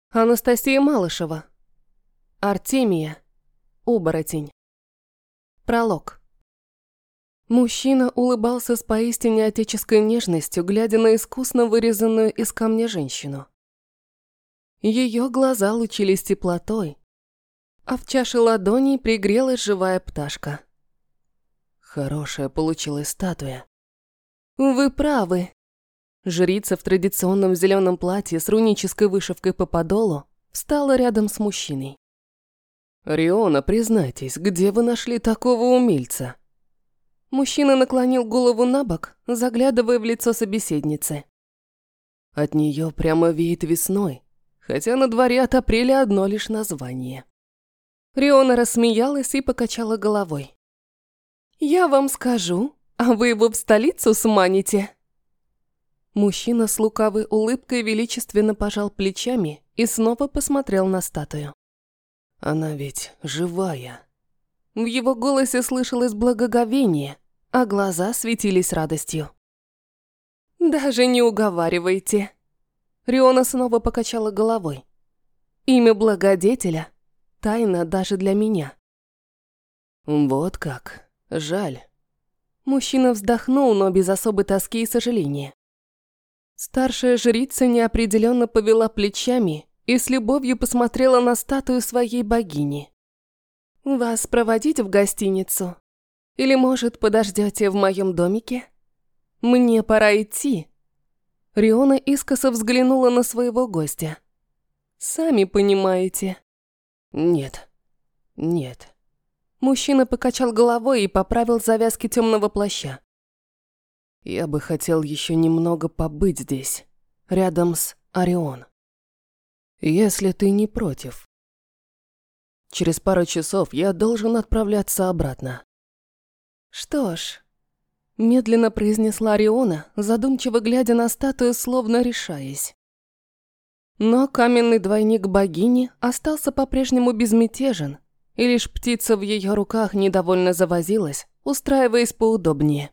Анастасия Малышева. Артемия. Оборотень. Пролог. Мужчина улыбался с поистине отеческой нежностью, глядя на искусно вырезанную из камня женщину. Ее глаза лучились теплотой, а в чаше ладоней пригрелась живая пташка. Хорошая получилась статуя. Вы правы. Жрица в традиционном зеленом платье с рунической вышивкой по подолу встала рядом с мужчиной. «Риона, признайтесь, где вы нашли такого умельца?» Мужчина наклонил голову набок, заглядывая в лицо собеседницы. От нее прямо веет весной, хотя на дворе от апреля одно лишь название. Риона рассмеялась и покачала головой. «Я вам скажу, а вы его в столицу сманите?» Мужчина с лукавой улыбкой величественно пожал плечами и снова посмотрел на статую. «Она ведь живая». В его голосе слышалось благоговение, а глаза светились радостью. «Даже не уговаривайте». Риона снова покачала головой. «Имя благодетеля – тайна даже для меня». «Вот как. Жаль». Мужчина вздохнул, но без особой тоски и сожаления. Старшая жрица неопределенно повела плечами и с любовью посмотрела на статую своей богини. «Вас проводить в гостиницу? Или, может, подождете в моем домике? Мне пора идти». Риона искоса взглянула на своего гостя. «Сами понимаете». «Нет, нет». Мужчина покачал головой и поправил завязки темного плаща. «Я бы хотел еще немного побыть здесь, рядом с Орион. Если ты не против. Через пару часов я должен отправляться обратно». «Что ж», – медленно произнесла Риона, задумчиво глядя на статую, словно решаясь. Но каменный двойник богини остался по-прежнему безмятежен, и лишь птица в ее руках недовольно завозилась, устраиваясь поудобнее.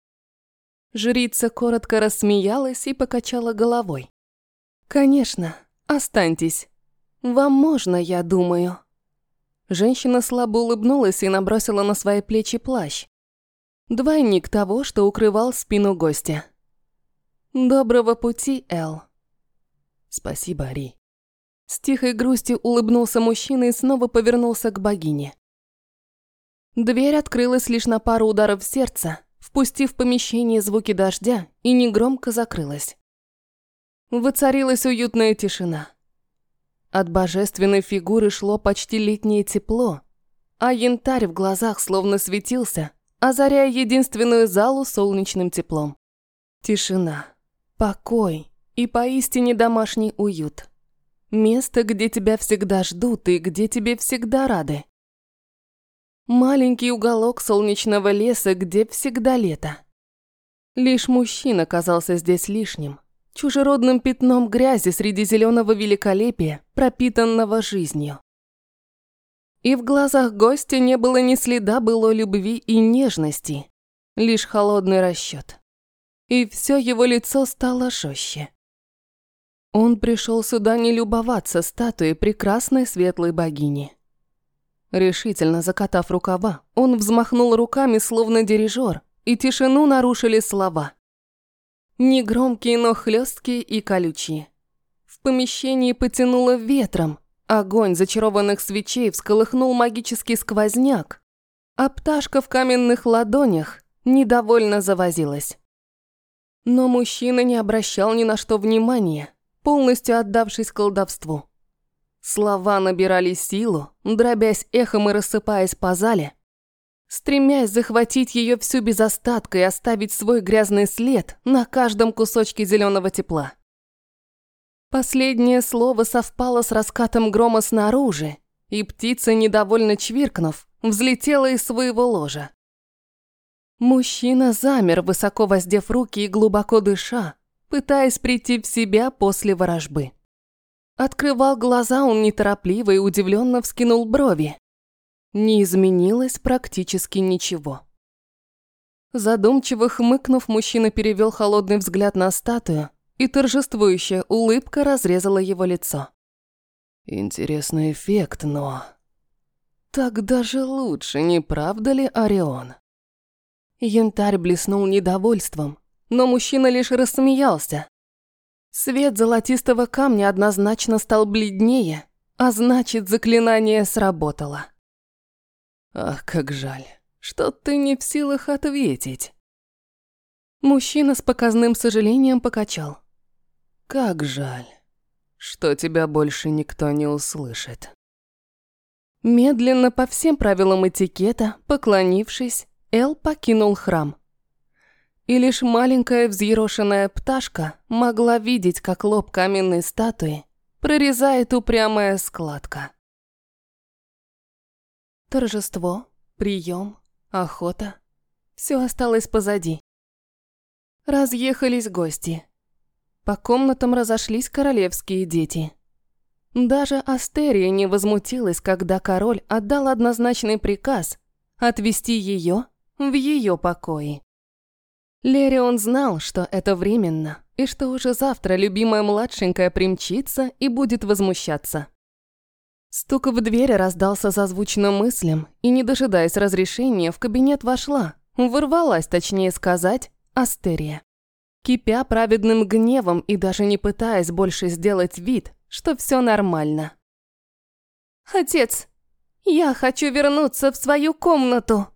Жрица коротко рассмеялась и покачала головой. «Конечно, останьтесь. Вам можно, я думаю». Женщина слабо улыбнулась и набросила на свои плечи плащ. Двойник того, что укрывал спину гостя. «Доброго пути, Эл». «Спасибо, Ри». С тихой грустью улыбнулся мужчина и снова повернулся к богине. Дверь открылась лишь на пару ударов сердца, впустив в помещение звуки дождя, и негромко закрылась. Воцарилась уютная тишина. От божественной фигуры шло почти летнее тепло, а янтарь в глазах словно светился, озаряя единственную залу солнечным теплом. Тишина, покой и поистине домашний уют. Место, где тебя всегда ждут и где тебе всегда рады. Маленький уголок солнечного леса, где всегда лето. Лишь мужчина казался здесь лишним, чужеродным пятном грязи среди зеленого великолепия, пропитанного жизнью. И в глазах гостя не было ни следа былой любви и нежности, лишь холодный расчет. И все его лицо стало жестче. Он пришел сюда не любоваться статуей прекрасной светлой богини. Решительно закатав рукава, он взмахнул руками, словно дирижер, и тишину нарушили слова. Негромкие, но хлесткие и колючие. В помещении потянуло ветром, огонь зачарованных свечей всколыхнул магический сквозняк, а пташка в каменных ладонях недовольно завозилась. Но мужчина не обращал ни на что внимания, полностью отдавшись колдовству. Слова набирали силу, дробясь эхом и рассыпаясь по зале, стремясь захватить ее всю без остатка и оставить свой грязный след на каждом кусочке зеленого тепла. Последнее слово совпало с раскатом грома снаружи, и птица, недовольно чвиркнув, взлетела из своего ложа. Мужчина замер, высоко воздев руки и глубоко дыша, пытаясь прийти в себя после ворожбы. Открывал глаза он неторопливо и удивленно вскинул брови. Не изменилось практически ничего. Задумчиво хмыкнув, мужчина перевел холодный взгляд на статую, и торжествующая улыбка разрезала его лицо. Интересный эффект, но... Так даже лучше, не правда ли, Орион? Янтарь блеснул недовольством, но мужчина лишь рассмеялся. Свет золотистого камня однозначно стал бледнее, а значит, заклинание сработало. Ах, как жаль, что ты не в силах ответить. Мужчина с показным сожалением покачал. Как жаль, что тебя больше никто не услышит. Медленно, по всем правилам этикета, поклонившись, Эл покинул храм. И лишь маленькая взъерошенная пташка могла видеть, как лоб каменной статуи прорезает упрямая складка. Торжество, прием, охота – все осталось позади. Разъехались гости. По комнатам разошлись королевские дети. Даже Астерия не возмутилась, когда король отдал однозначный приказ отвести ее в ее покои. Лерион знал, что это временно, и что уже завтра любимая младшенькая примчится и будет возмущаться. Стук в дверь раздался созвучно мыслям, и, не дожидаясь разрешения, в кабинет вошла, ворвалась, точнее сказать, Астерия. Кипя праведным гневом и даже не пытаясь больше сделать вид, что все нормально. «Отец, я хочу вернуться в свою комнату!»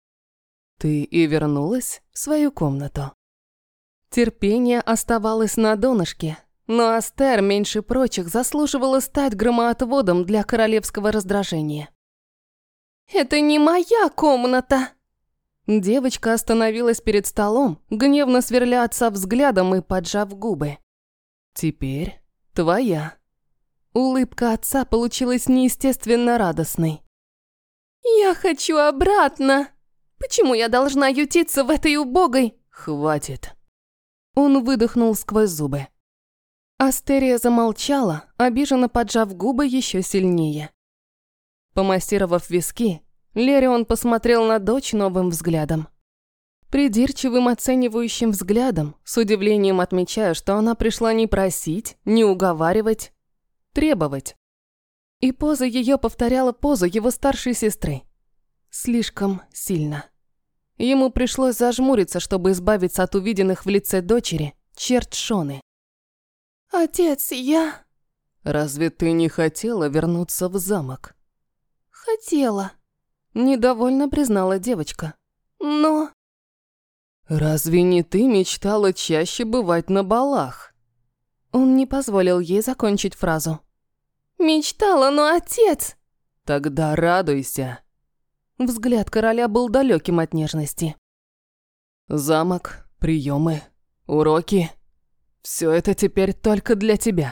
Ты и вернулась в свою комнату. Терпение оставалось на донышке, но Астер меньше прочих заслуживала стать громоотводом для королевского раздражения. «Это не моя комната!» Девочка остановилась перед столом, гневно сверля отца взглядом и поджав губы. «Теперь твоя». Улыбка отца получилась неестественно радостной. «Я хочу обратно! Почему я должна ютиться в этой убогой?» «Хватит!» Он выдохнул сквозь зубы. Астерия замолчала, обиженно поджав губы еще сильнее. Помассировав виски, Лерион посмотрел на дочь новым взглядом. Придирчивым оценивающим взглядом, с удивлением отмечая, что она пришла не просить, не уговаривать, требовать. И поза ее повторяла позу его старшей сестры. Слишком сильно. Ему пришлось зажмуриться, чтобы избавиться от увиденных в лице дочери черт Шоны. «Отец, я...» «Разве ты не хотела вернуться в замок?» «Хотела», — недовольно признала девочка. «Но...» «Разве не ты мечтала чаще бывать на балах?» Он не позволил ей закончить фразу. «Мечтала, но отец...» «Тогда радуйся». Взгляд короля был далеким от нежности. «Замок, приемы, уроки... Все это теперь только для тебя».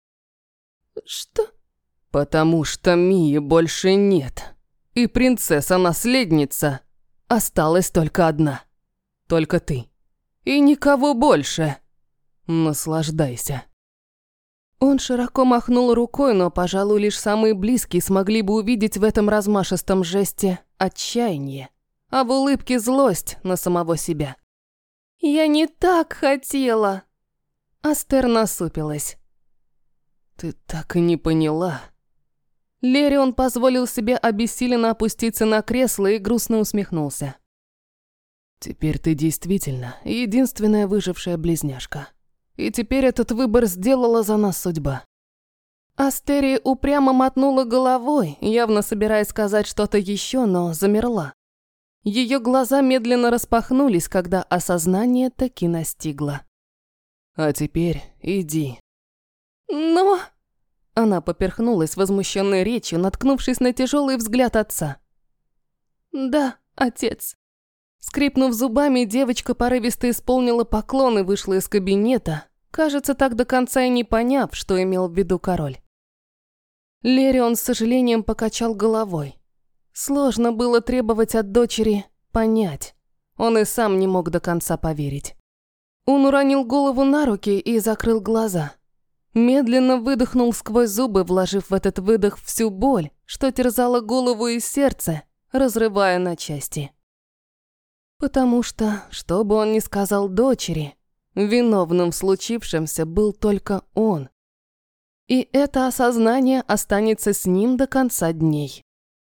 «Что?» «Потому что Мии больше нет. И принцесса-наследница осталась только одна. Только ты. И никого больше. Наслаждайся». Он широко махнул рукой, но, пожалуй, лишь самые близкие смогли бы увидеть в этом размашистом жесте отчаяние, а в улыбке злость на самого себя. «Я не так хотела!» Астер насупилась. «Ты так и не поняла». Лерион позволил себе обессиленно опуститься на кресло и грустно усмехнулся. «Теперь ты действительно единственная выжившая близняшка. И теперь этот выбор сделала за нас судьба». Астерия упрямо мотнула головой, явно собираясь сказать что-то еще, но замерла. Ее глаза медленно распахнулись, когда осознание таки настигло. «А теперь иди». «Но...» Она поперхнулась возмущенной речью, наткнувшись на тяжелый взгляд отца. «Да, отец». Скрипнув зубами, девочка порывисто исполнила поклон и вышла из кабинета, кажется, так до конца и не поняв, что имел в виду король. Лерион с сожалением покачал головой. Сложно было требовать от дочери понять. Он и сам не мог до конца поверить. Он уронил голову на руки и закрыл глаза. Медленно выдохнул сквозь зубы, вложив в этот выдох всю боль, что терзала голову и сердце, разрывая на части. Потому что бы он ни сказал дочери, виновным в случившемся был только он. И это осознание останется с ним до конца дней.